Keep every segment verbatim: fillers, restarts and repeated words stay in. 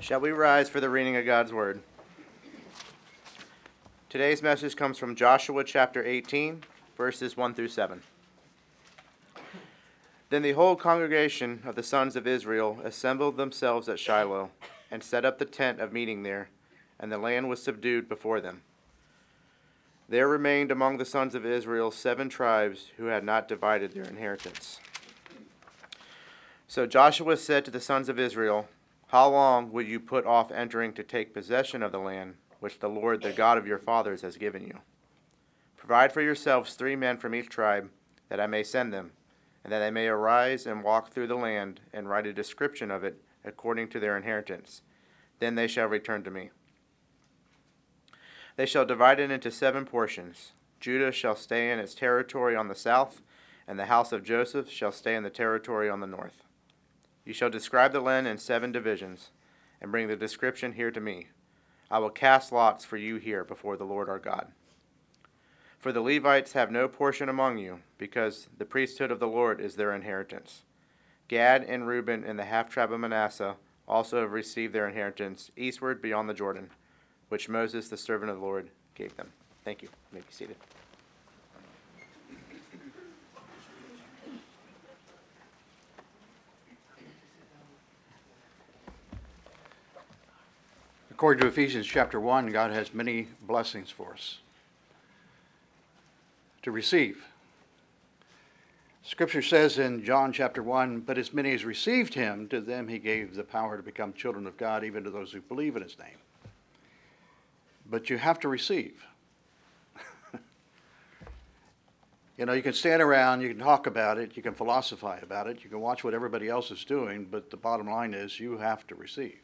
Shall we rise for the reading of God's Word? Today's message comes from Joshua chapter eighteen, verses one through seven. Then the whole congregation of the sons of Israel assembled themselves at Shiloh, and set up the tent of meeting there, and the land was subdued before them. There remained among the sons of Israel seven tribes who had not divided their inheritance. So Joshua said to the sons of Israel, "How long will you put off entering to take possession of the land which the Lord, the God of your fathers, has given you? Provide for yourselves three men from each tribe, that I may send them, and that they may arise and walk through the land and write a description of it according to their inheritance. Then they shall return to me. They shall divide it into seven portions. Judah shall stay in its territory on the south, and the house of Joseph shall stay in the territory on the north. You shall describe the land in seven divisions, and bring the description here to me. I will cast lots for you here before the Lord our God. For the Levites have no portion among you, because the priesthood of the Lord is their inheritance. Gad and Reuben and the half-tribe of Manasseh also have received their inheritance eastward beyond the Jordan, which Moses, the servant of the Lord, gave them." Thank you. You may be seated. According to Ephesians chapter one, God has many blessings for us to receive. Scripture says in John chapter one, "But as many as received him, to them he gave the power to become children of God, even to those who believe in his name." But you have to receive. You know, you can stand around, you can talk about it, you can philosophize about it, you can watch what everybody else is doing, but the bottom line is you have to receive.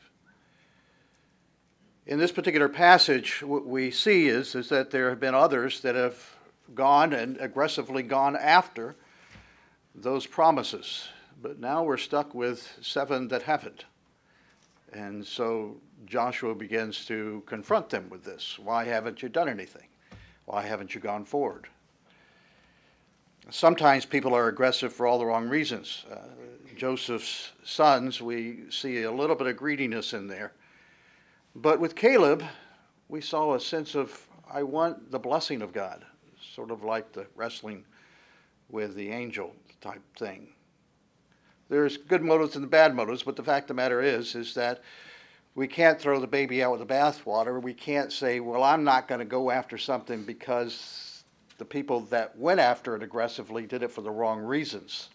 In this particular passage, what we see is, is that there have been others that have gone and aggressively gone after those promises. But now we're stuck with seven that haven't. And so Joshua begins to confront them with this. Why haven't you done anything? Why haven't you gone forward? Sometimes people are aggressive for all the wrong reasons. Uh, Joseph's sons, we see a little bit of greediness in there. But with Caleb, we saw a sense of, I want the blessing of God, sort of like the wrestling with the angel type thing. There's good motives and bad motives, but the fact of the matter is, is that we can't throw the baby out with the bathwater. We can't say, well, I'm not going to go after something because the people that went after it aggressively did it for the wrong reasons.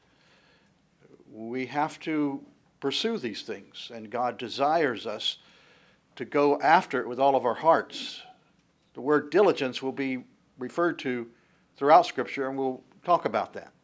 We have to pursue these things, and God desires us to go after it with all of our hearts. The word diligence will be referred to throughout Scripture, and we'll talk about that.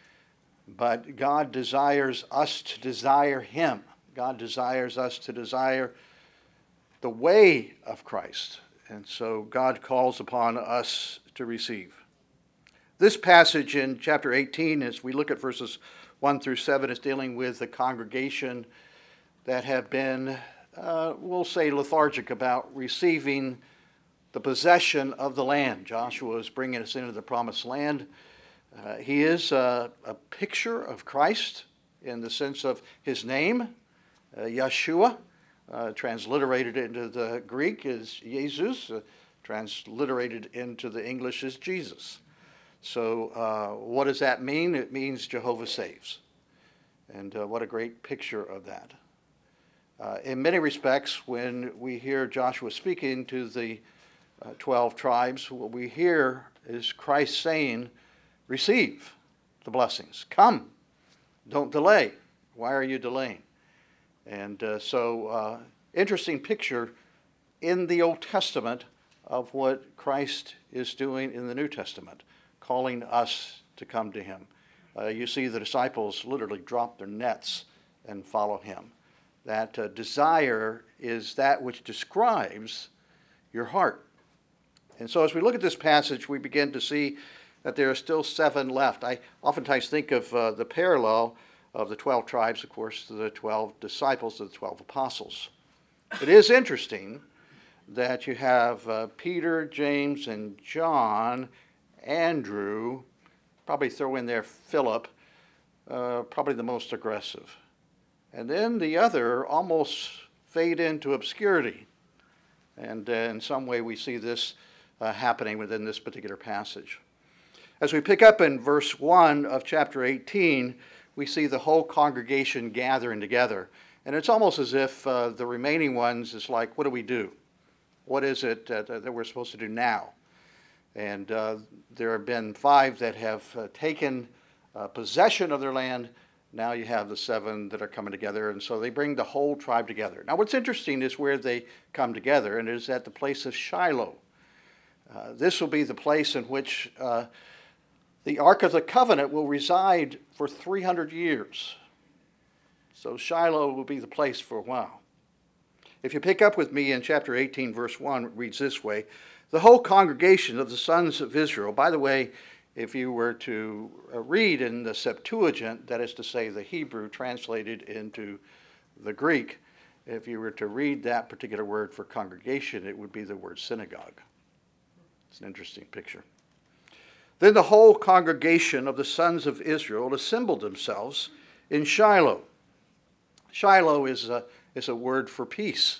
But God desires us to desire him. God desires us to desire the way of Christ. And so God calls upon us to receive. This passage in chapter eighteen, as we look at verses one through seven, is dealing with the congregation that have been Uh, we'll say lethargic about receiving the possession of the land. Joshua is bringing us into the promised land. Uh, he is uh, a picture of Christ in the sense of his name, uh, Yeshua, uh, transliterated into the Greek is Jesus, uh, transliterated into the English is Jesus. So uh, what does that mean? It means Jehovah saves. And uh, what a great picture of that. Uh, in many respects, when we hear Joshua speaking to the uh, twelve tribes, what we hear is Christ saying, receive the blessings. Come. Don't delay. Why are you delaying? And uh, so, uh, interesting picture in the Old Testament of what Christ is doing in the New Testament, calling us to come to him. Uh, you see the disciples literally drop their nets and follow him. That uh, desire is that which describes your heart. And so as we look at this passage, we begin to see that there are still seven left. I oftentimes think of uh, the parallel of the twelve tribes, of course, to the twelve disciples, to the twelve apostles. It is interesting that you have uh, Peter, James, and John, Andrew, probably throw in there Philip, uh, probably the most aggressive. And then the other, almost fade into obscurity. And uh, in some way we see this uh, happening within this particular passage. As we pick up in verse one of chapter eighteen, we see the whole congregation gathering together. And it's almost as if uh, the remaining ones is like, what do we do? What is it uh, that we're supposed to do now? And uh, there have been five that have uh, taken uh, possession of their land. Now you have the seven that are coming together, and so they bring the whole tribe together. Now what's interesting is where they come together, and it is at the place of Shiloh. Uh, this will be the place in which uh, the Ark of the Covenant will reside for three hundred years. So Shiloh will be the place for a while. If you pick up with me in chapter eighteen, verse one, it reads this way: the whole congregation of the sons of Israel. By the way, if you were to read in the Septuagint, that is to say the Hebrew translated into the Greek, if you were to read that particular word for congregation, it would be the word synagogue. It's an interesting picture. Then the whole congregation of the sons of Israel assembled themselves in Shiloh. Shiloh is a, is a word for peace.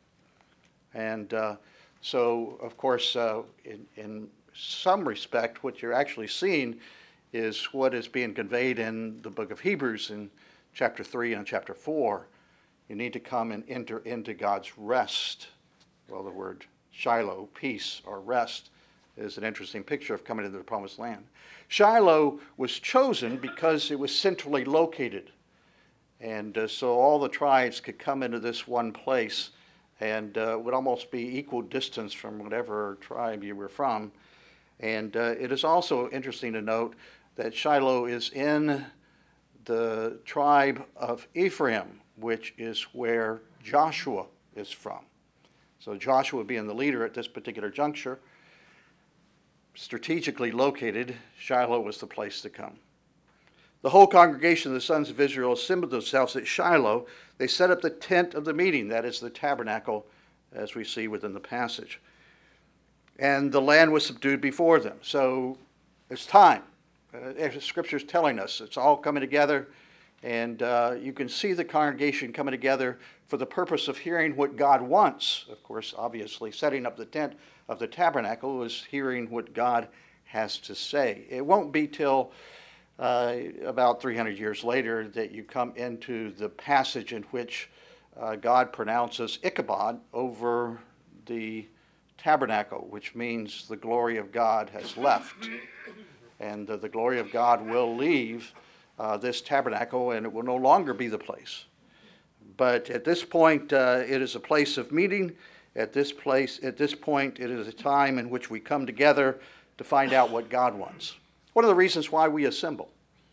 And uh, so, of course, uh, in, in some respect, what you're actually seeing is what is being conveyed in the book of Hebrews in chapter three and chapter four. You need to come and enter into God's rest. Well, the word Shiloh, peace or rest, is an interesting picture of coming into the promised land. Shiloh was chosen because it was centrally located. And uh, so all the tribes could come into this one place and uh, would almost be equal distance from whatever tribe you were from. And uh, it is also interesting to note that Shiloh is in the tribe of Ephraim, which is where Joshua is from. So Joshua being the leader at this particular juncture, strategically located, Shiloh was the place to come. The whole congregation of the sons of Israel assembled themselves at Shiloh. They set up the tent of the meeting, that is the tabernacle, as we see within the passage. And the land was subdued before them. So it's time. Uh, Scripture is telling us it's all coming together. And uh, you can see the congregation coming together for the purpose of hearing what God wants. Of course, obviously, setting up the tent of the tabernacle is hearing what God has to say. It won't be till uh, about three hundred years later that you come into the passage in which uh, God pronounces Ichabod over the tabernacle, which means the glory of God has left. And uh, the glory of God will leave uh, this tabernacle, and it will no longer be the place. But at this point, uh, it is a place of meeting. At this place, at this point, it is a time in which we come together to find out what God wants. One of the reasons why we assemble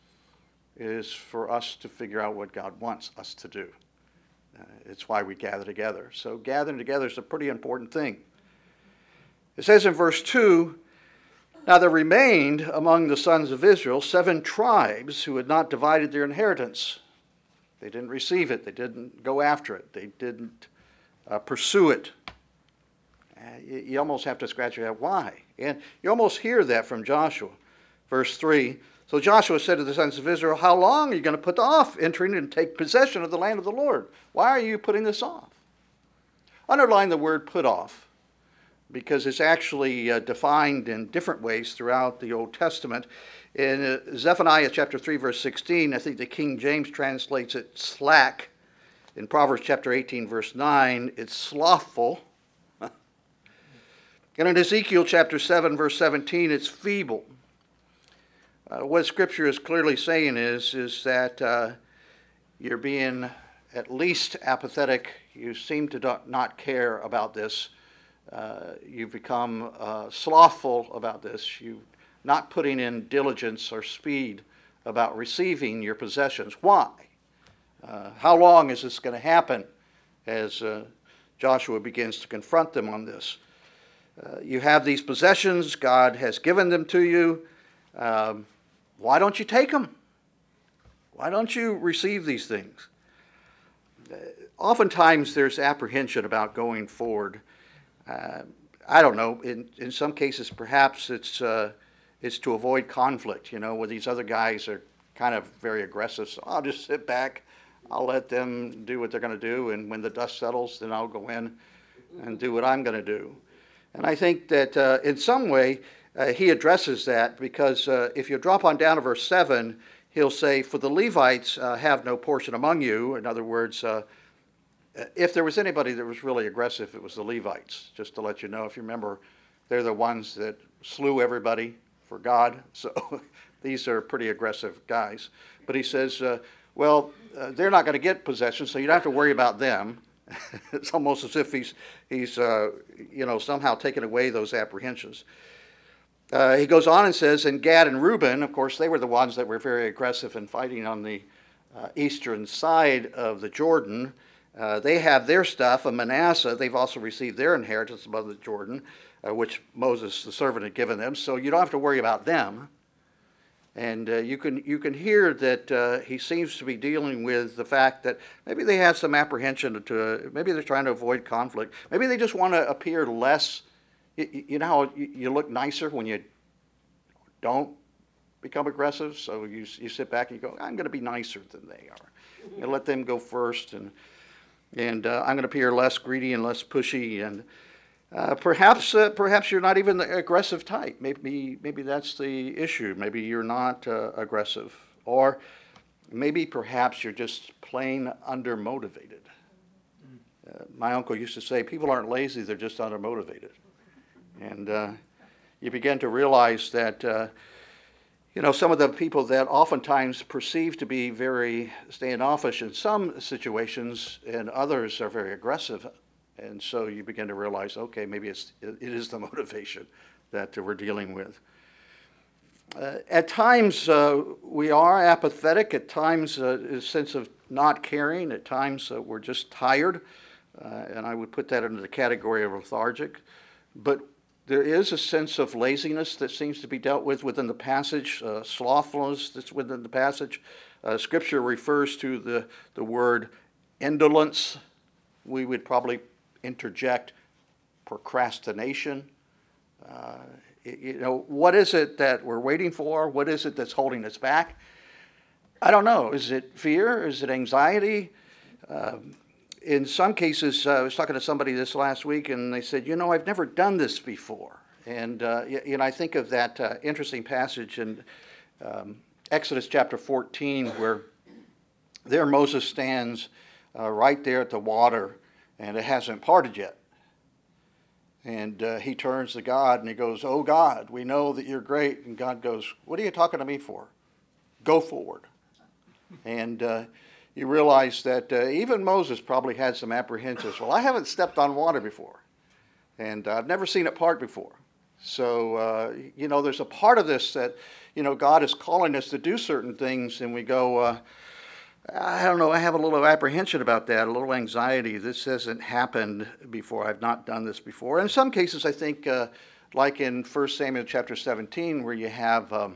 is for us to figure out what God wants us to do. Uh, it's why we gather together. So gathering together is a pretty important thing. It says in verse two, now there remained among the sons of Israel seven tribes who had not divided their inheritance. They didn't receive it. They didn't go after it. They didn't uh, pursue it. Uh, you, you almost have to scratch your head. Why? And you almost hear that from Joshua. Verse three, so Joshua said to the sons of Israel, how long are you going to put off entering and take possession of the land of the Lord? Why are you putting this off? Underline the word put off, because it's actually uh, defined in different ways throughout the Old Testament. In uh, Zephaniah chapter three, verse sixteen, I think the King James translates it slack. In Proverbs chapter eighteen, verse nine, it's slothful. And in Ezekiel chapter seven, verse seventeen, it's feeble. Uh, what Scripture is clearly saying is, is that uh, you're being at least apathetic. You seem to not care about this. Uh, you've become uh, slothful about this. You're not putting in diligence or speed about receiving your possessions. Why? Uh, how long is this going to happen as uh, Joshua begins to confront them on this? Uh, you have these possessions. God has given them to you. Um, why don't you take them? Why don't you receive these things? Uh, oftentimes there's apprehension about going forward. Uh, I don't know. In in some cases, perhaps it's uh, it's to avoid conflict. You know, where these other guys are kind of very aggressive. So I'll just sit back. I'll let them do what they're going to do, and when the dust settles, then I'll go in and do what I'm going to do. And I think that uh, in some way uh, he addresses that, because uh, if you drop on down to verse seven, he'll say, for the Levites uh, have no portion among you. In other words, uh, if there was anybody that was really aggressive, it was the Levites. Just to let you know, if you remember, they're the ones that slew everybody for God. So these are pretty aggressive guys. But he says, uh, well, uh, they're not going to get possession, so you don't have to worry about them. It's almost as if he's, he's uh, you know, somehow taken away those apprehensions. Uh, he goes on and says, and Gad and Reuben, of course, they were the ones that were very aggressive in fighting on the uh, eastern side of the Jordan. Uh, they have their stuff. And Manasseh, they've also received their inheritance above the Jordan, uh, which Moses, the servant, had given them. So you don't have to worry about them. And uh, you can you can hear that uh, he seems to be dealing with the fact that maybe they have some apprehension to, uh, maybe they're trying to avoid conflict. Maybe they just want to appear less. You, you know how you look nicer when you don't become aggressive? So you you sit back and you go, I'm going to be nicer than they are. I'm going to let them go first, and and uh, I'm going to appear less greedy and less pushy, and Uh, perhaps, uh, perhaps you're not even the aggressive type. Maybe, maybe that's the issue. Maybe you're not uh, aggressive, or maybe perhaps you're just plain undermotivated. Uh, my uncle used to say, "People aren't lazy; they're just undermotivated." And uh, you begin to realize that, uh, you know, some of the people that oftentimes perceive to be very standoffish in some situations, and others are very aggressive. And so you begin to realize, okay, maybe it's, it is the motivation that we're dealing with. Uh, at times, uh, we are apathetic. At times, uh, a sense of not caring. At times, uh, we're just tired. Uh, and I would put that into the category of lethargic. But there is a sense of laziness that seems to be dealt with within the passage, uh, slothfulness that's within the passage. Uh, scripture refers to the, the word indolence. We would probably interject procrastination. Uh, you know, what is it that we're waiting for? What is it that's holding us back? I don't know. Is it fear? Is it anxiety? Um, in some cases, uh, I was talking to somebody this last week, and they said, you know, I've never done this before. And, uh, you know, I think of that uh, interesting passage in um, Exodus chapter fourteen, where there Moses stands uh, right there at the water, and it hasn't parted yet. And uh, he turns to God and he goes, oh God, we know that you're great. And God goes, what are you talking to me for? Go forward. And uh, you realize that uh, even Moses probably had some apprehensions. Well, I haven't stepped on water before. And I've never seen it part before. So, uh, you know, there's a part of this that, you know, God is calling us to do certain things, and we go, uh, I don't know, I have a little apprehension about that, a little anxiety. This hasn't happened before. I've not done this before. And in some cases, I think, uh, like in First Samuel chapter seventeen, where you have um,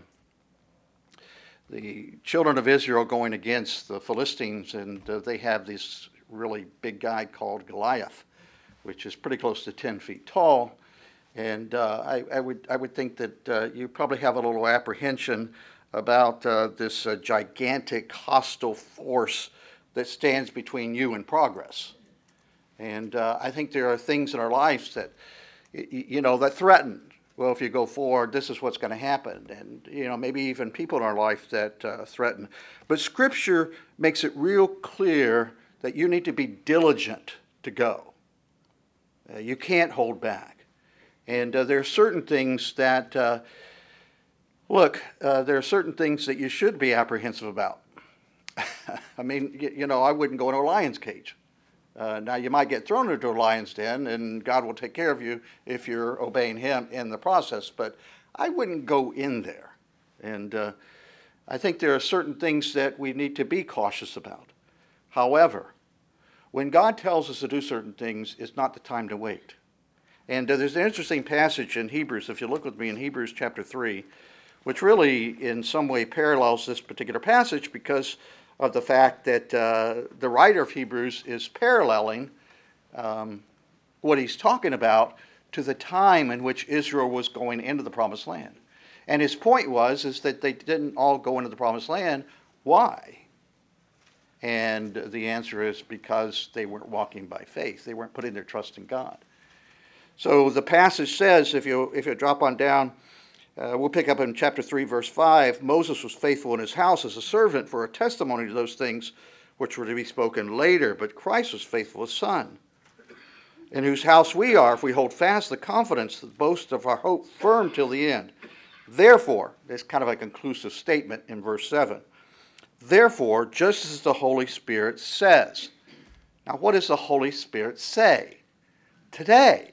the children of Israel going against the Philistines, and uh, they have this really big guy called Goliath, which is pretty close to ten feet tall. And uh, I, I would I would think that uh, you probably have a little apprehension about uh, this uh, gigantic hostile force that stands between you and progress. And uh, I think there are things in our lives that, y- you know, that threaten. Well, if you go forward, this is what's going to happen. And, you know, maybe even people in our life that uh, threaten. But Scripture makes it real clear that you need to be diligent to go. Uh, you can't hold back. And uh, there are certain things that... Uh, Look, uh, there are certain things that you should be apprehensive about. I mean, you, you know, I wouldn't go into a lion's cage. Uh, now, you might get thrown into a lion's den, and God will take care of you if you're obeying him in the process, but I wouldn't go in there. And uh, I think there are certain things that we need to be cautious about. However, when God tells us to do certain things, it's not the time to wait. And uh, there's an interesting passage in Hebrews, if you look with me in Hebrews chapter three, which really in some way parallels this particular passage because of the fact that uh, the writer of Hebrews is paralleling um, what he's talking about to the time in which Israel was going into the Promised Land. And his point was is that they didn't all go into the Promised Land. Why? And the answer is because they weren't walking by faith. They weren't putting their trust in God. So the passage says, if you if you drop on down, uh, we'll pick up in chapter three, verse five, Moses was faithful in his house as a servant for a testimony to those things which were to be spoken later, but Christ was faithful as son, in whose house we are, if we hold fast the confidence, the boast of our hope firm till the end. Therefore, there's kind of a conclusive statement in verse seven. Therefore, just as the Holy Spirit says. Now, what does the Holy Spirit say today?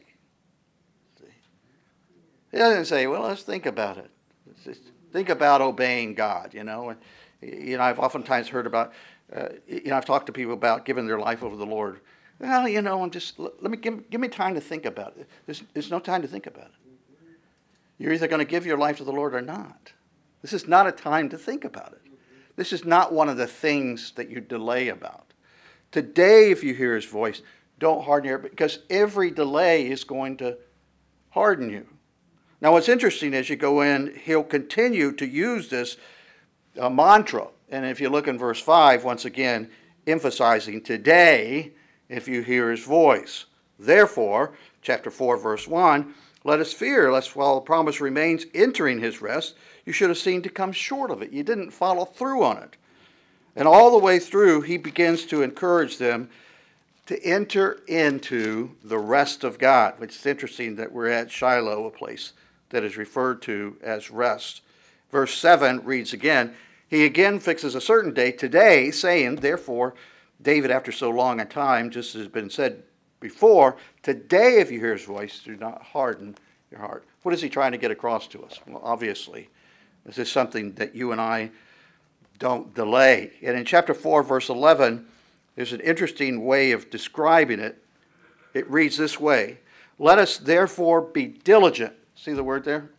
He doesn't say, well, let's think about it. Let's just think about obeying God, you know. And, you know, I've oftentimes heard about, uh, you know, I've talked to people about giving their life over to the Lord. Well, you know, I'm just, let me give, give me time to think about it. There's, there's no time to think about it. You're either going to give your life to the Lord or not. This is not a time to think about it. This is not one of the things that you delay about. Today, if you hear his voice, don't harden your heart, because every delay is going to harden you. Now, what's interesting as you go in, he'll continue to use this uh, mantra. And if you look in verse five, once again, emphasizing today, if you hear his voice. Therefore, chapter four, verse one, let us fear, lest while the promise remains entering his rest, you should have seen to come short of it. You didn't follow through on it. And all the way through, he begins to encourage them to enter into the rest of God, which is interesting that we're at Shiloh, a place that is referred to as rest. Verse seven reads again, he again fixes a certain day today, saying, therefore, David, after so long a time, just as has been said before, today, if you hear his voice, do not harden your heart. What is he trying to get across to us? Well, obviously, this is something that you and I don't delay. And in chapter four, verse eleven, there's an interesting way of describing it. It reads this way, let us therefore be diligent. See the word there?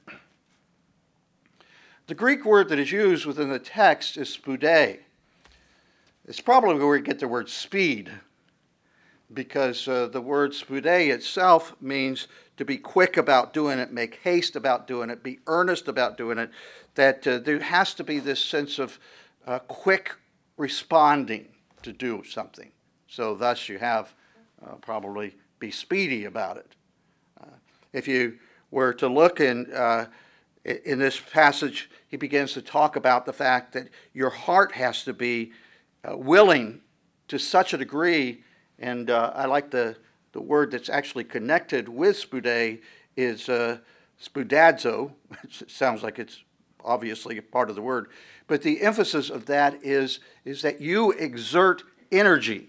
The Greek word that is used within the text is spoude. It's probably where we get the word speed, because uh, the word spoude itself means to be quick about doing it, make haste about doing it, be earnest about doing it, that uh, there has to be this sense of uh, quick responding to do something. So thus you have uh, probably be speedy about it. Uh, if you were to look in, uh, in this passage, he begins to talk about the fact that your heart has to be uh, willing to such a degree. And uh, I like the, the word that's actually connected with spoude is uh, spoudazo, which sounds like it's obviously a part of the word. But the emphasis of that is, is that you exert energy.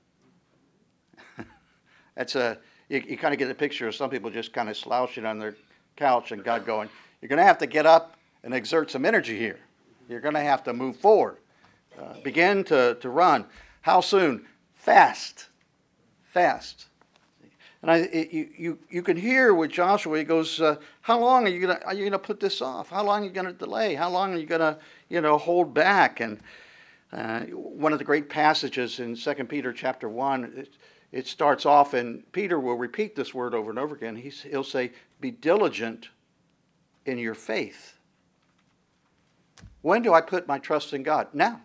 That's a, you, you kind of get a picture of some people just kind of slouching on their couch and God going, you're going to have to get up and exert some energy here. You're going to have to move forward. Uh, begin to, to run. How soon? Fast. Fast. And I, it, you, you, you can hear with Joshua, he goes, uh, how long are you going to are you going to put this off? How long are you going to delay? How long are you going to, you know, hold back? And uh, one of the great passages in Second Peter chapter one, it, it starts off, and Peter will repeat this word over and over again. He's, he'll say, be diligent in your faith. When do I put my trust in God? Now.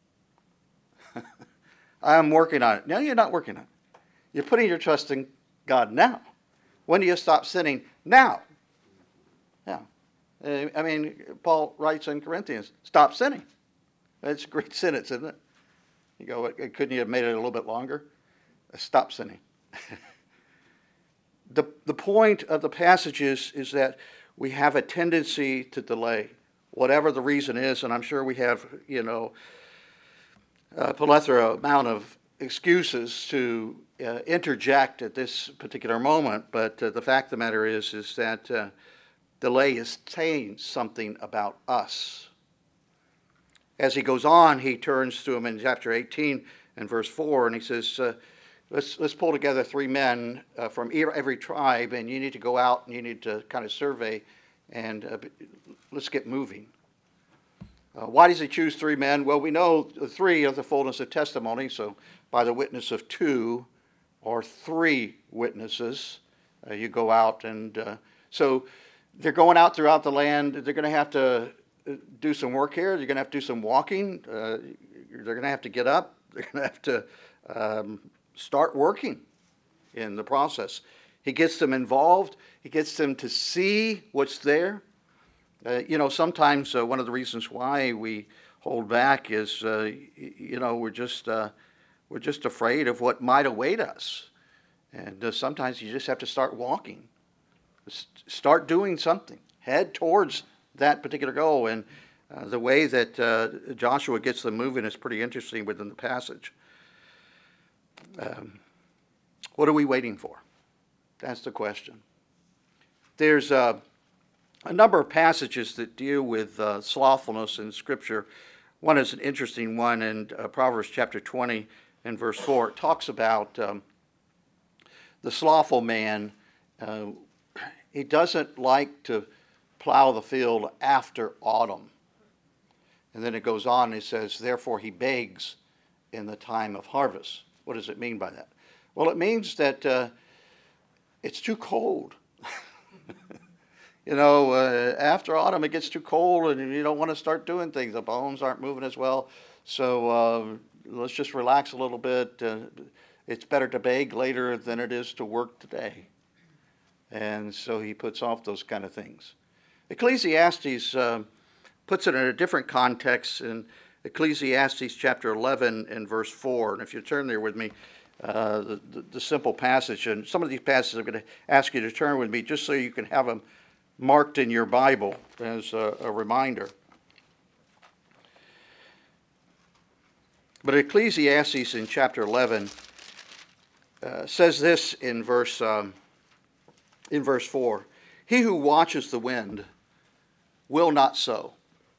I'm working on it. No, you're not working on it. You're putting your trust in God now. When do you stop sinning? Now. Yeah. I mean, Paul writes in Corinthians, stop sinning. That's a great sentence, isn't it? You go, couldn't you have made it a little bit longer? Stop sinning. the, the point of the passage is, is that we have a tendency to delay, whatever the reason is, and I'm sure we have, you know, a plethora amount of excuses to uh, interject at this particular moment, but uh, the fact of the matter is, is that uh, delay is saying something about us. As he goes on, he turns to him in chapter eighteen and verse four, and he says, uh, let's, let's pull together three men uh, from every tribe, and you need to go out and you need to kind of survey, and uh, let's get moving. Uh, why does he choose three men? Well, we know the three of the fullness of testimony, so by the witness of two or three witnesses, uh, you go out. And uh, so they're going out throughout the land. They're going to have to do some work here. They're going to have to do some walking. Uh, they're going to have to get up, They're going to have to um, start working in the process. He gets them involved. He gets them to see what's there. Uh, you know, sometimes uh, one of the reasons why we hold back is, uh, you know, we're just uh, we're just afraid of what might await us. And uh, sometimes you just have to start walking, start doing something, head towards that particular goal. And uh, the way that uh, Joshua gets them moving is pretty interesting within the passage. Um, what are we waiting for? That's the question. There's uh, a number of passages that deal with uh, slothfulness in Scripture. One is an interesting one in uh, Proverbs chapter twenty and verse four. It talks about um, the slothful man. Uh, he doesn't like to plow the field after autumn. And then it goes on and it says, therefore he begs in the time of harvest. What does it mean by that? Well, it means that uh, it's too cold. You know, uh, after autumn it gets too cold and you don't want to start doing things. The bones aren't moving as well. So uh, let's just relax a little bit. Uh, it's better to beg later than it is to work today. And so he puts off those kind of things. Ecclesiastes uh, puts it in a different context in Ecclesiastes chapter eleven and verse four. And if you turn there with me, uh, the, the, the simple passage, and some of these passages I'm going to ask you to turn with me just so you can have them marked in your Bible as a, a reminder. But Ecclesiastes in chapter eleven uh, says this in verse um, in verse four: he who watches the wind will not sow,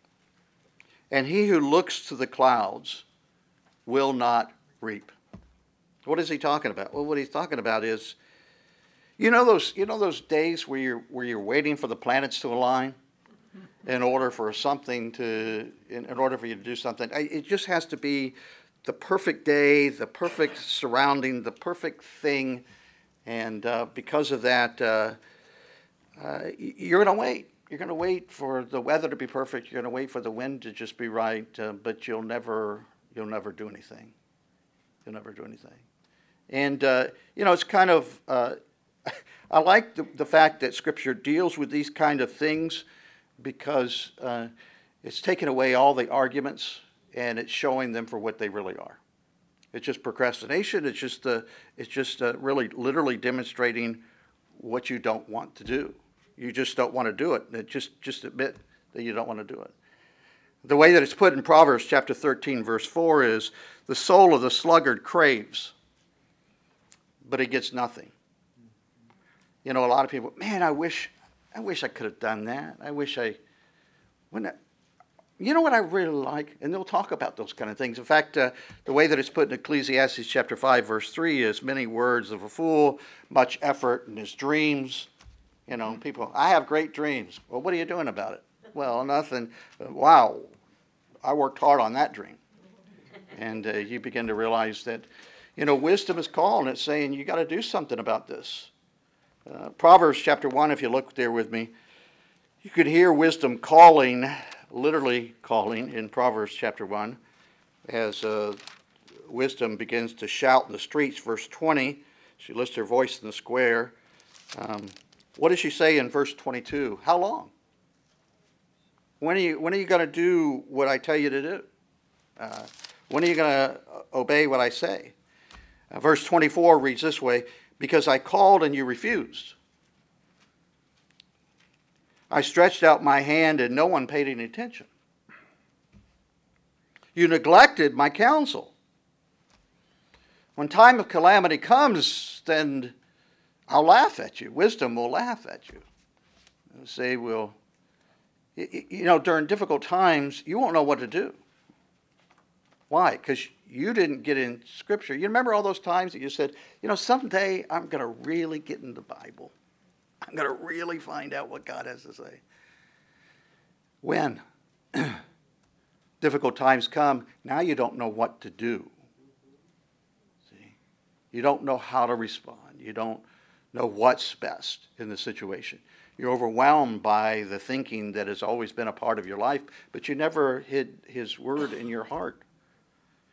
and he who looks to the clouds will not reap. What is he talking about? Well, what he's talking about is, you know those you know those days where you're where you're waiting for the planets to align in order for something to in, in order for you to do something. It just has to be the perfect day, the perfect surrounding, the perfect thing, and uh, because of that, uh, uh, you're going to wait. You're going to wait for the weather to be perfect. You're going to wait for the wind to just be right, uh, but you'll never you'll never do anything. You'll never do anything. And uh, you know, it's kind of uh, I like the, the fact that Scripture deals with these kind of things because uh, it's taken away all the arguments and it's showing them for what they really are. It's just procrastination. It's just uh, it's just uh, really literally demonstrating what you don't want to do. You just don't want to do it. it. Just just admit that you don't want to do it. The way that it's put in Proverbs chapter thirteen, verse four is, the soul of the sluggard craves, but he gets nothing. You know, a lot of people, man, I wish, I wish I could have done that. I wish I, when I, you know what I really like? And they'll talk about those kind of things. In fact, uh, the way that it's put in Ecclesiastes chapter five, verse three is, many words of a fool, much effort in his dreams. You know, people, I have great dreams. Well, what are you doing about it? Well, nothing. Uh, wow, I worked hard on that dream. And uh, you begin to realize that, you know, wisdom is calling. It's saying you got to do something about this. Uh, Proverbs chapter one, if you look there with me, you could hear wisdom calling, literally calling in Proverbs chapter one, as uh, wisdom begins to shout in the streets. Verse twenty, she lifts her voice in the square. Um, what does she say in verse twenty-two? How long? When are you, when are you going to do what I tell you to do? Uh, when are you going to obey what I say? Uh, verse twenty-four reads this way: because I called and you refused. I stretched out my hand and no one paid any attention. You neglected my counsel. When time of calamity comes, then I'll laugh at you. Wisdom will laugh at you. They'll say, well, you know, during difficult times, you won't know what to do. Why? Because you didn't get in Scripture. You remember all those times that you said, you know, someday I'm going to really get in the Bible. I'm going to really find out what God has to say. When difficult times come, now you don't know what to do. See? You don't know how to respond. You don't know what's best in the situation. You're overwhelmed by the thinking that has always been a part of your life, but you never hid His word in your heart.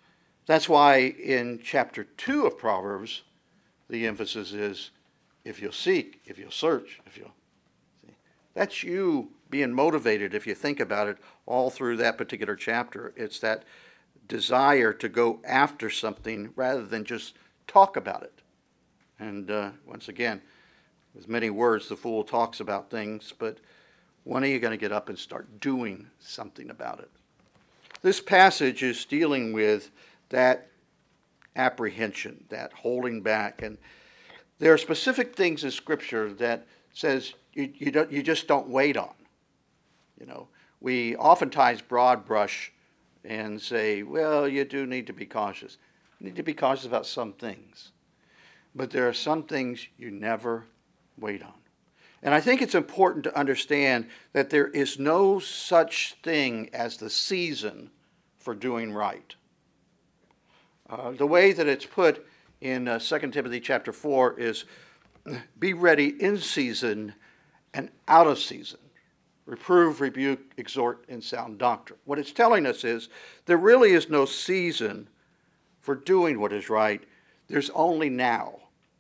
That's why in chapter two of Proverbs, the emphasis is if you'll seek, if you'll search, if you'll see. That's you being motivated, if you think about it, all through that particular chapter. It's that desire to go after something rather than just talk about it. And uh, once again, with many words, the fool talks about things, but when are you going to get up and start doing something about it? This passage is dealing with that apprehension, that holding back. And there are specific things in Scripture that says you, you, don't, you just don't wait on. You know, we oftentimes broad brush and say, well, you do need to be cautious. You need to be cautious about some things. But there are some things you never wait on. And I think it's important to understand that there is no such thing as the season for doing right. Uh, the way that it's put in uh, Second Timothy chapter four is, be ready in season and out of season. Reprove, rebuke, exhort in sound doctrine. What it's telling us is there really is no season for doing what is right. There's only now.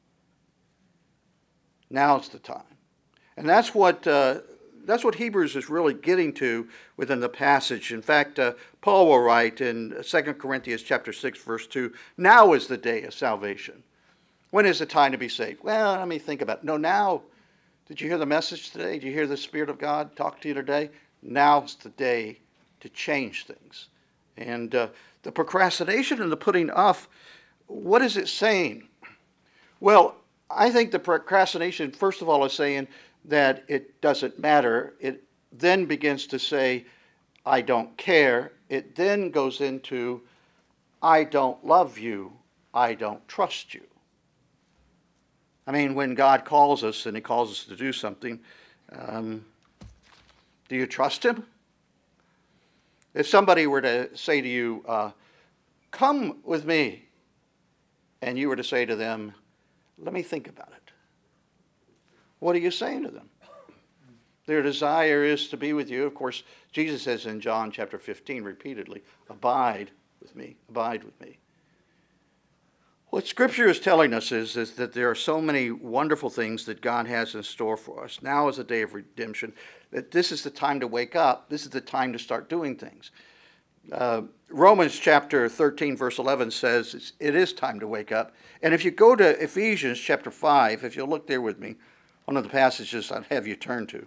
Now's the time. And that's what uh, that's what Hebrews is really getting to within the passage. In fact, uh, Paul will write in Second Corinthians chapter six, verse two, now is the day of salvation. When is the time to be saved? Well, let me think about it. No, now. Did you hear the message today? Did you hear the Spirit of God talk to you today? Now's the day to change things. And uh, the procrastination and the putting off, what is it saying? Well, I think the procrastination, first of all, is saying that it doesn't matter. It then begins to say, I don't care. It then goes into, I don't love you. I don't trust you. I mean, when God calls us and He calls us to do something, um, do you trust Him? If somebody were to say to you, uh, come with me, and you were to say to them, let me think about it, what are you saying to them? Their desire is to be with you. Of course, Jesus says in John chapter fifteen repeatedly, abide with me, abide with me. What Scripture is telling us is, is that there are so many wonderful things that God has in store for us. Now is the day of redemption. That this is the time to wake up. This is the time to start doing things. Uh, Romans chapter thirteen, verse eleven says it's, it is time to wake up. And if you go to Ephesians chapter five, if you'll look there with me, one of the passages I'd have you turn to,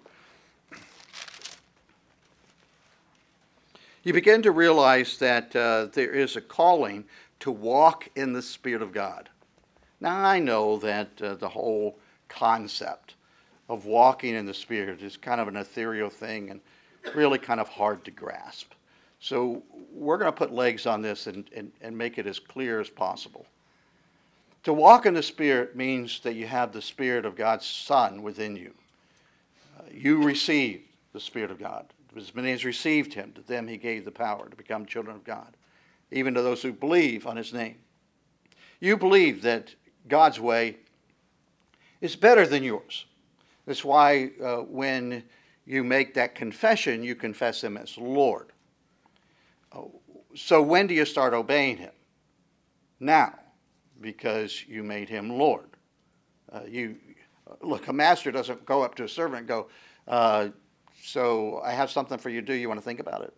you begin to realize that uh, there is a calling to walk in the Spirit of God. Now, I know that uh, the whole concept of walking in the Spirit is kind of an ethereal thing and really kind of hard to grasp. So we're going to put legs on this and, and, and make it as clear as possible. To walk in the Spirit means that you have the Spirit of God's Son within you. Uh, you receive the Spirit of God. As many as received Him, to them He gave the power to become children of God, even to those who believe on His name. You believe that God's way is better than yours. That's why uh, when you make that confession, you confess Him as Lord. Oh, so when do you start obeying Him? Now, because you made Him Lord. Uh, you look, a master doesn't go up to a servant and go, uh, so I have something for you to do. You want to think about it?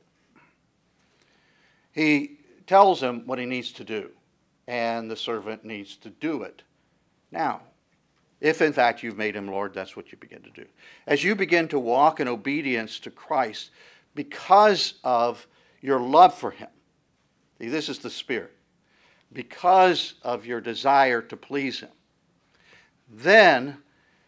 He tells him what he needs to do, and the servant needs to do it. Now, if in fact you've made Him Lord, that's what you begin to do. As you begin to walk in obedience to Christ because of your love for Him, see, this is the Spirit, because of your desire to please Him, then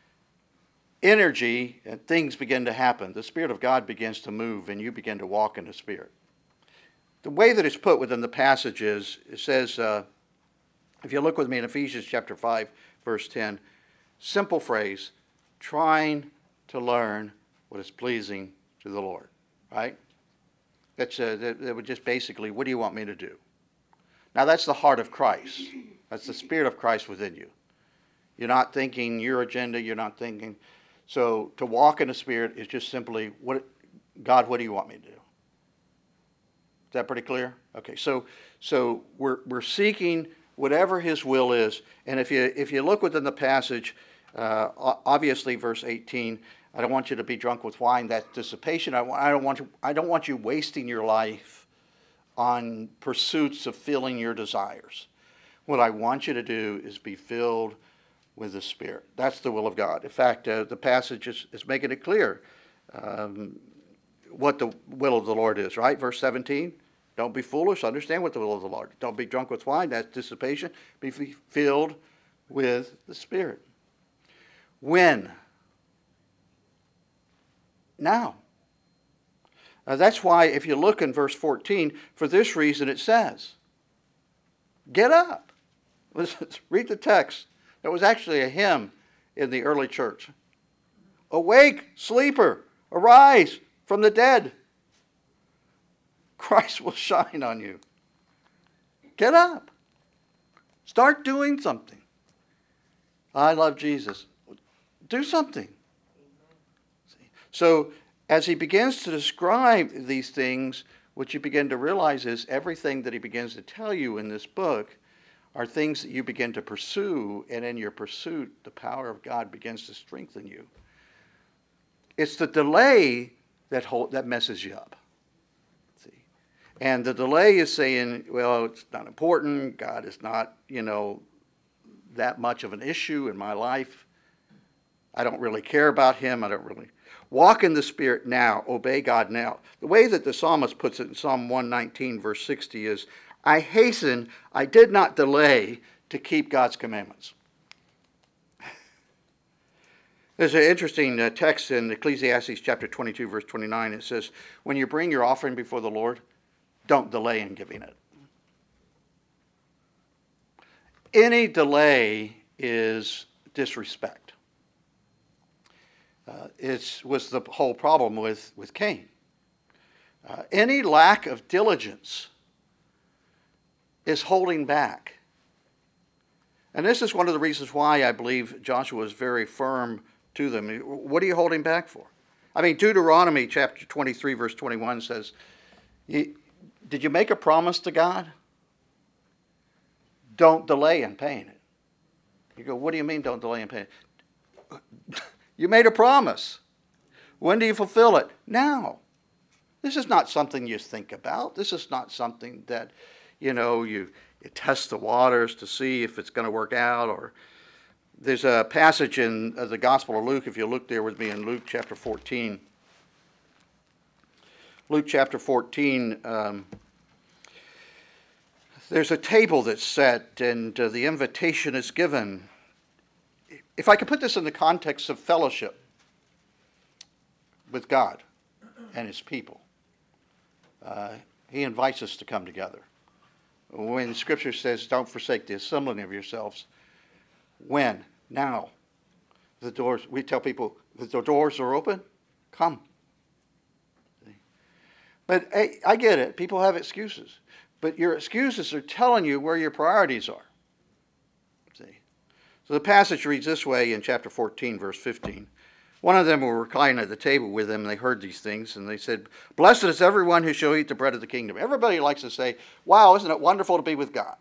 energy and things begin to happen. The Spirit of God begins to move, and you begin to walk in the Spirit. The way that it's put within the passage is, it says, uh, if you look with me in Ephesians chapter five, verse ten, simple phrase, trying to learn what is pleasing to the Lord, right? That's uh, that, that would just basically, what do you want me to do? Now that's the heart of Christ. That's the Spirit of Christ within you. You're not thinking your agenda, you're not thinking. So to walk in the Spirit is just simply, what, God, what do you want me to do? Is that pretty clear? Okay, so So we're, we're seeking whatever his will is. And if you, if you look within the passage, uh, obviously verse eighteen, I don't want you to be drunk with wine, that's dissipation. I, I, don't want you, I don't want you wasting your life on pursuits of filling your desires. What I want you to do is be filled with the Spirit. That's the will of God. In fact, uh, the passage is, is making it clear um, what the will of the Lord is, right? Verse seventeen, don't be foolish, understand what the will of the Lord is. Don't be drunk with wine, that's dissipation. Be filled with the Spirit. When? Now. Uh, that's why if you look in verse fourteen, for this reason it says, get up. Let's read the text. There was actually a hymn in the early church. Awake, sleeper, arise from the dead. Christ will shine on you. Get up. Start doing something. I love Jesus. Do something. So as he begins to describe these things, what you begin to realize is everything that he begins to tell you in this book are things that you begin to pursue, and in your pursuit, the power of God begins to strengthen you. It's the delay that hold, that messes you up. See? And the delay is saying, well, it's not important. God is not, you know, that much of an issue in my life. I don't really care about him. I don't really... Walk in the Spirit now. Obey God now. The way that the psalmist puts it in Psalm one nineteen, verse sixty is, I hasten, I did not delay to keep God's commandments. There's an interesting uh, text in Ecclesiastes chapter twenty-two, verse twenty-nine. It says, when you bring your offering before the Lord, don't delay in giving it. Any delay is disrespect. Uh, it was the whole problem with, with Cain. Uh, any lack of diligence is holding back. And this is one of the reasons why I believe Joshua is very firm to them. What are you holding back for? I mean, Deuteronomy chapter twenty-three, verse twenty-one says, did you make a promise to God? Don't delay in paying it. You go, what do you mean don't delay in paying it? You made a promise. When do you fulfill it? Now. This is not something you think about. This is not something that, you know, you, you test the waters to see if it's going to work out. Or there's a passage in the Gospel of Luke, if you look there with me in Luke chapter fourteen. Luke chapter fourteen, um, there's a table that's set and uh, the invitation is given. If I could put this in the context of fellowship with God and his people, uh, he invites us to come together. When Scripture says, don't forsake the assembling of yourselves, when? Now. The doors, we tell people, the doors are open, come. But hey, I get it. People have excuses. But your excuses are telling you where your priorities are. See? So the passage reads this way in chapter fourteen, verse fifteen. One of them were reclining at the table with him, and they heard these things, and they said, blessed is everyone who shall eat the bread of the kingdom. Everybody likes to say, wow, isn't it wonderful to be with God?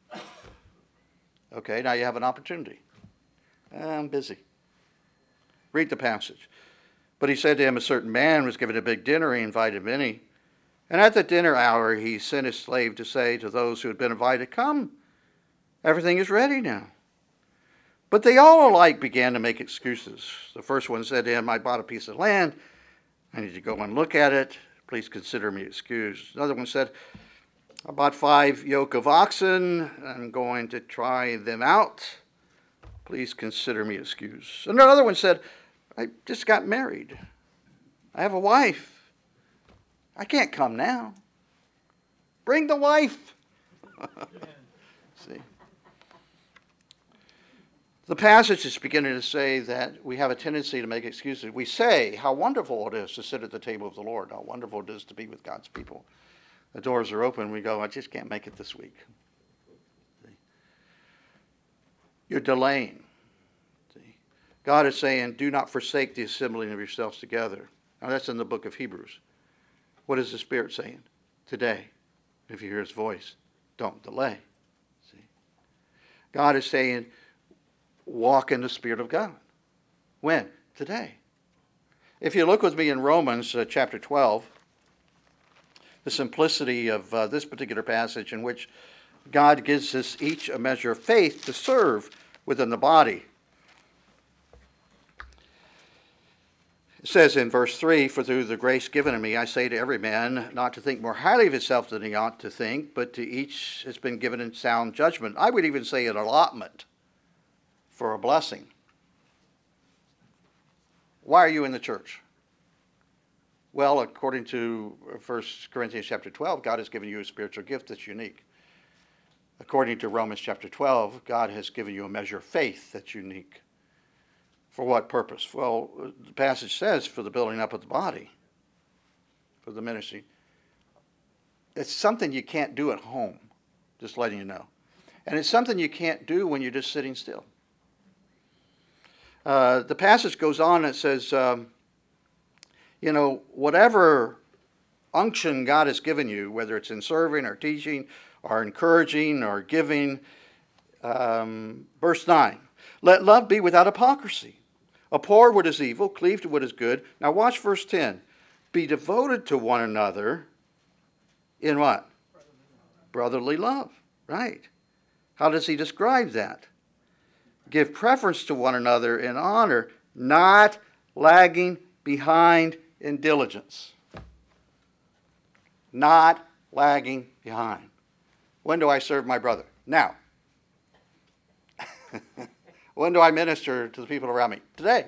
Okay, now you have an opportunity. I'm busy. Read the passage. But he said to him, a certain man was given a big dinner. He invited many. And at the dinner hour, he sent his slave to say to those who had been invited, come, everything is ready now. But they all alike began to make excuses. The first one said to him, I bought a piece of land. I need to go and look at it. Please consider me excused. Another one said, I bought five yoke of oxen. I'm going to try them out. Please consider me excused. And another one said, I just got married. I have a wife. I can't come now. Bring the wife. See? The passage is beginning to say that we have a tendency to make excuses. We say how wonderful it is to sit at the table of the Lord, how wonderful it is to be with God's people. The doors are open. We go, I just can't make it this week. See? You're delaying. See? God is saying, do not forsake the assembling of yourselves together. Now that's in the book of Hebrews. What is the Spirit saying? Today, if you hear his voice, don't delay. See? God is saying, walk in the Spirit of God. When? Today. If you look with me in Romans uh, chapter twelve, the simplicity of uh, this particular passage in which God gives us each a measure of faith to serve within the body. It says in verse three, for through the grace given to me, I say to every man not to think more highly of himself than he ought to think, but to each has been given in sound judgment. I would even say an allotment for a blessing. Why are you in the church? Well, according to First Corinthians chapter twelve, God has given you a spiritual gift that's unique. According to Romans chapter twelve, God has given you a measure of faith that's unique. For what purpose? Well, the passage says for the building up of the body, for the ministry. It's something you can't do at home, just letting you know. And it's something you can't do when you're just sitting still. Uh, the passage goes on and it says, um, you know, whatever unction God has given you, whether it's in serving or teaching or encouraging or giving, um, verse nine, let love be without hypocrisy. Abhor what is evil, cleave to what is good. Now watch verse ten. Be devoted to one another in what? Brotherly love. Right. How does he describe that? Give preference to one another in honor, not lagging behind in diligence. Not lagging behind. When do I serve my brother? Now. When do I minister to the people around me? Today.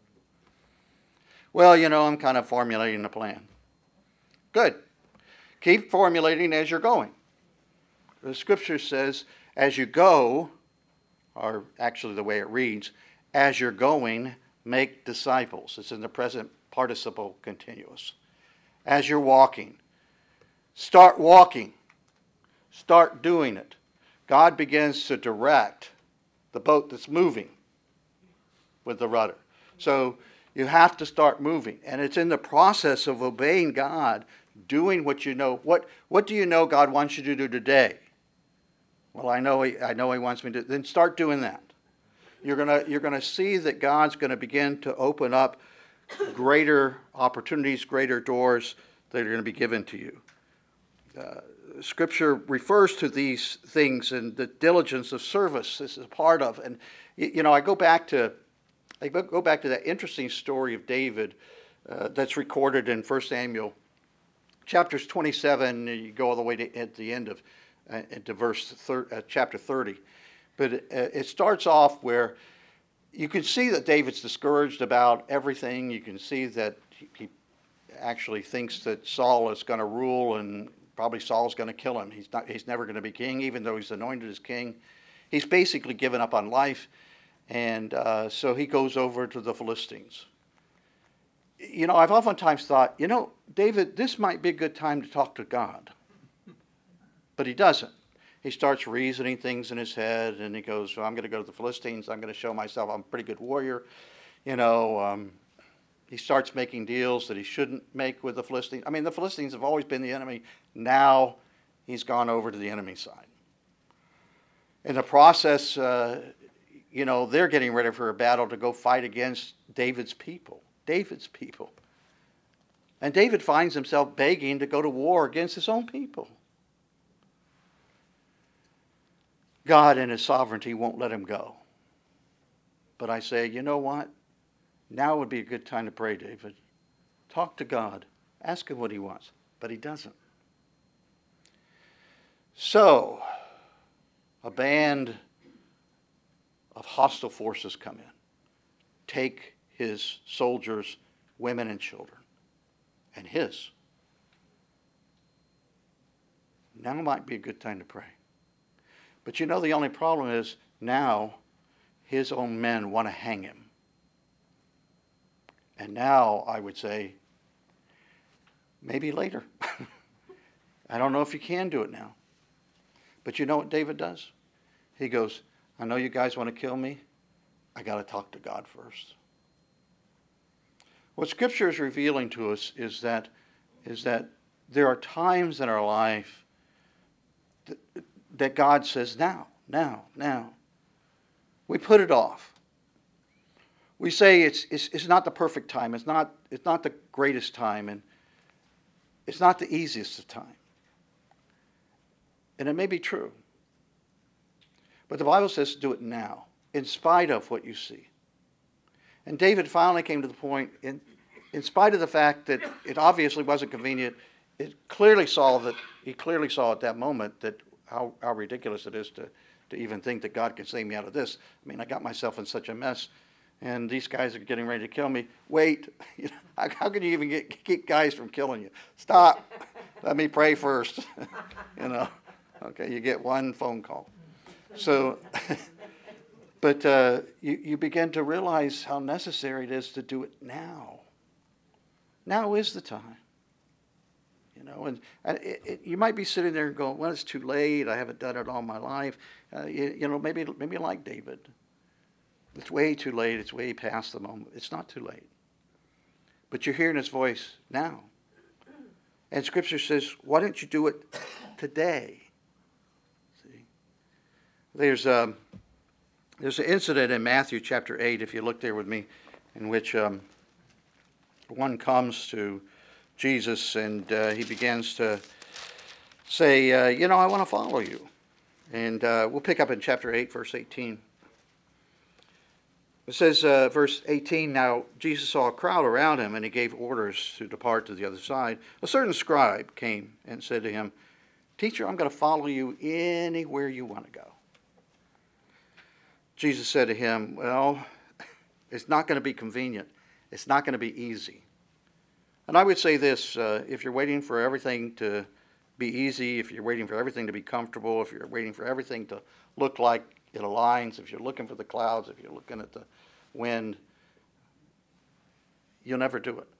Well, you know, I'm kind of formulating a plan. Good. Keep formulating as you're going. The scripture says, as you go, or actually the way it reads, as you're going, make disciples. It's in the present participle continuous. As you're walking, start walking. Start doing it. God begins to direct the boat that's moving with the rudder. So you have to start moving. And it's in the process of obeying God, doing what you know. What, what do you know God wants you to do today? Well, I know he, I know he wants me to. Then start doing that. You're gonna you're gonna see that God's going to begin to open up greater opportunities, greater doors that are going to be given to you. Uh, Scripture refers to these things, and the diligence of service is a part of. And you know, I go back to I go back to that interesting story of David uh, that's recorded in First Samuel, chapters twenty-seven. You go all the way to at the end of uh, into verse thir- uh, chapter thirty, but it, uh, it starts off where you can see that David's discouraged about everything. You can see that he, he actually thinks that Saul is going to rule, and probably Saul's going to kill him. He's not. He's never going to be king, even though he's anointed as king. He's basically given up on life, and uh, so he goes over to the Philistines. You know, I've oftentimes thought, you know, David, this might be a good time to talk to God, but he doesn't. He starts reasoning things in his head, and he goes, well, I'm going to go to the Philistines. I'm going to show myself I'm a pretty good warrior. You know, um, he starts making deals that he shouldn't make with the Philistines. I mean, the Philistines have always been the enemy. Now he's gone over to the enemy side. In the process, uh, you know, they're getting ready for a battle to go fight against David's people. David's people. And David finds himself begging to go to war against his own people. God in his sovereignty won't let him go. But I say, you know what? Now would be a good time to pray, David. Talk to God. Ask him what he wants. But he doesn't. So, a band of hostile forces come in. Take his soldiers, women and children. And his. Now might be a good time to pray. But you know, the only problem is now his own men want to hang him. And now I would say, maybe later. I don't know if you can do it now. But you know what David does? He goes, I know you guys want to kill me. I got to talk to God first. What Scripture is revealing to us is that, is that there are times in our life that that God says now, now, now. We put it off. We say it's, it's, it's not the perfect time. It's not, it's not the greatest time. And it's not the easiest of time. And it may be true. But the Bible says to do it now, in spite of what you see. And David finally came to the point, in, in spite of the fact that it obviously wasn't convenient, it clearly saw that he clearly saw at that moment that how, how ridiculous it is to, to even think that God can save me out of this. I mean, I got myself in such a mess, and these guys are getting ready to kill me. Wait, you know, how, how can you even get, keep guys from killing you? Stop. Let me pray first. You know, okay, you get one phone call. So, but uh, you, you begin to realize how necessary it is to do it now. Now is the time. You know, and, and it, it, you might be sitting there and going, well, it's too late. I haven't done it all my life. Uh, you, you know, maybe maybe like David. It's way too late. It's way past the moment. It's not too late. But you're hearing his voice now. And Scripture says, why don't you do it today? See, There's, um, there's an incident in Matthew chapter eight, if you look there with me, in which um, one comes to Jesus, and uh, he begins to say, uh, you know, I want to follow you. And uh, we'll pick up in chapter eight, verse eighteen. It says, uh, verse eighteen, now Jesus saw a crowd around him, and he gave orders to depart to the other side. A certain scribe came and said to him, Teacher, I'm going to follow you anywhere you want to go. Jesus said to him, well, it's not going to be convenient. It's not going to be easy. And I would say this, uh, if you're waiting for everything to be easy, if you're waiting for everything to be comfortable, if you're waiting for everything to look like it aligns, if you're looking for the clouds, if you're looking at the wind, you'll never do it.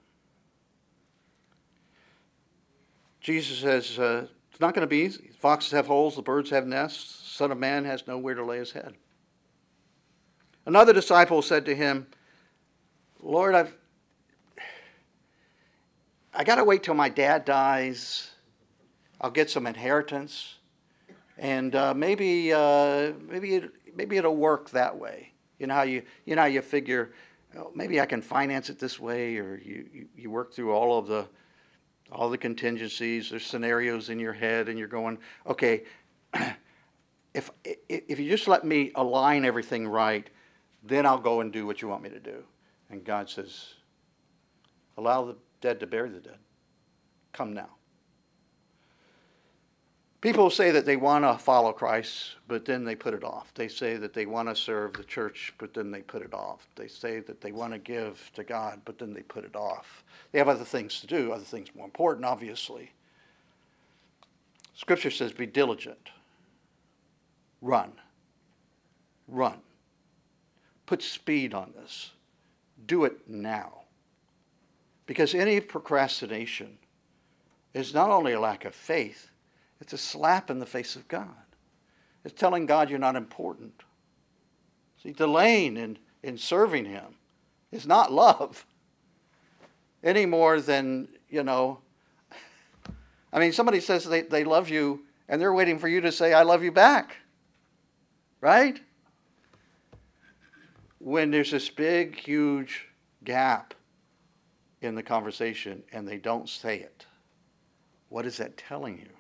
Jesus says, uh, it's not going to be easy. Foxes have holes, the birds have nests, Son of Man has nowhere to lay his head. Another disciple said to him, Lord, I've I got to wait till my dad dies. I'll get some inheritance, and uh, maybe uh, maybe it, maybe it'll work that way. You know how you you know how you figure, oh, maybe I can finance it this way, or you, you, you work through all of the all the contingencies. There's scenarios in your head, and you're going, okay, if if you just let me align everything right, then I'll go and do what you want me to do. And God says, allow the dead to bury the dead. Come now. People say that they want to follow Christ, but then they put it off. They say that they want to serve the church, but then they put it off. They say that they want to give to God, but then they put it off. They have other things to do, other things more important, obviously. Scripture says, be diligent. Run. Run. Put speed on this. Do it now. Because any procrastination is not only a lack of faith, it's a slap in the face of God. It's telling God you're not important. See, delaying in, in serving him is not love. Any more than, you know, I mean, somebody says they, they love you, and they're waiting for you to say, I love you back. Right? When there's this big, huge gap in the conversation and they don't say it, what is that telling you?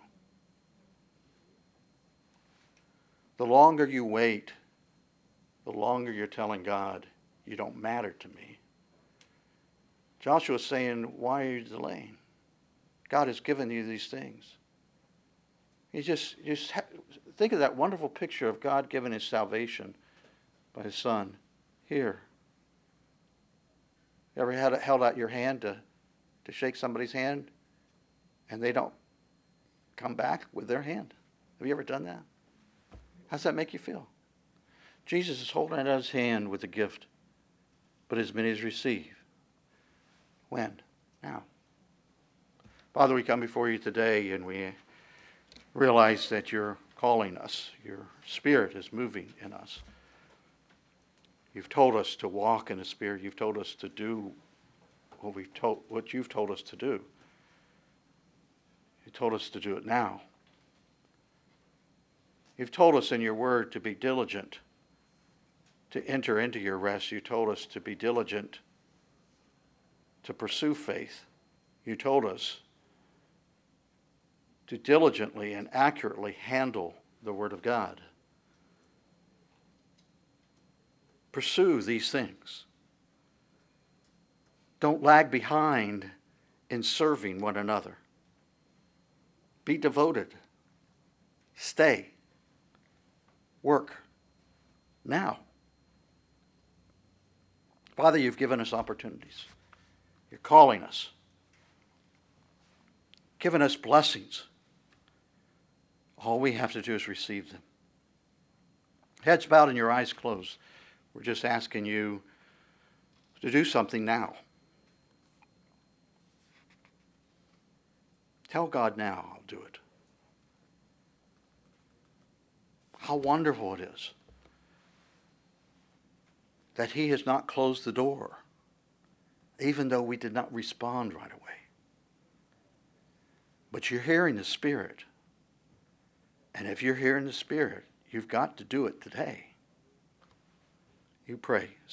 The longer you wait, the longer you're telling God, you don't matter to me. Joshua's saying, why are you delaying? God has given you these things. You just, just ha- think of that wonderful picture of God giving his salvation by his Son. Here. You ever had held out your hand to, to shake somebody's hand and they don't come back with their hand? Have you ever done that? How does that make you feel? Jesus is holding out his hand with a gift, but as many as receive. When? Now. Father, we come before you today and we realize that you're calling us. Your Spirit is moving in us. You've told us to walk in the Spirit. You've told us to do what we've told, what you've told us to do. You told us to do it now. You've told us in your word to be diligent to enter into your rest. You told us to be diligent to pursue faith. You told us to diligently and accurately handle the Word of God. Pursue these things. Don't lag behind in serving one another. Be devoted. Stay. Work. Now. Father, you've given us opportunities. You're calling us. Given us blessings. All we have to do is receive them. Heads bowed and your eyes closed. We're just asking you to do something now. Tell God now, I'll do it. How wonderful it is that He has not closed the door, even though we did not respond right away. But you're hearing the Spirit. And if you're hearing the Spirit, you've got to do it today. You pray.